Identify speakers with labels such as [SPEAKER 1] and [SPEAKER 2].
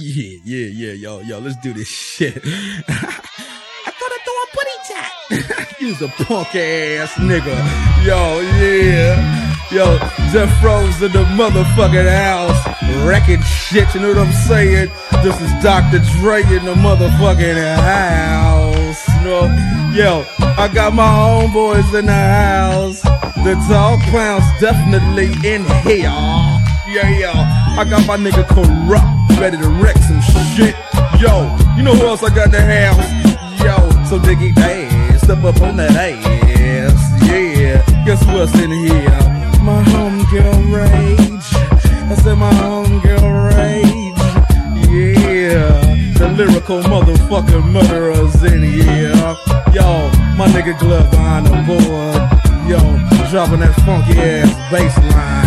[SPEAKER 1] Yo, let's do this shit. I thought I throw a buddy chat. You's a punk ass nigga. Yo, yeah. Yo, Jeff Rose in the motherfucking house. Wrecking shit, you know what I'm saying? This is Dr. Dre in the motherfucking house. You know? Yo, I got my homeboys in the house. The dog clowns definitely in here. Yeah. I got my nigga Corrupt ready to wreck some shit. Yo, you know who else I got in the house? Yo, so diggy ass, step up on that ass. Yeah, guess what's in here? My homegirl Rage. I said my homegirl Rage. Yeah, the lyrical motherfucking murderers in here. Yo, my nigga Glove on the board. Yo, dropping that funky ass bass line.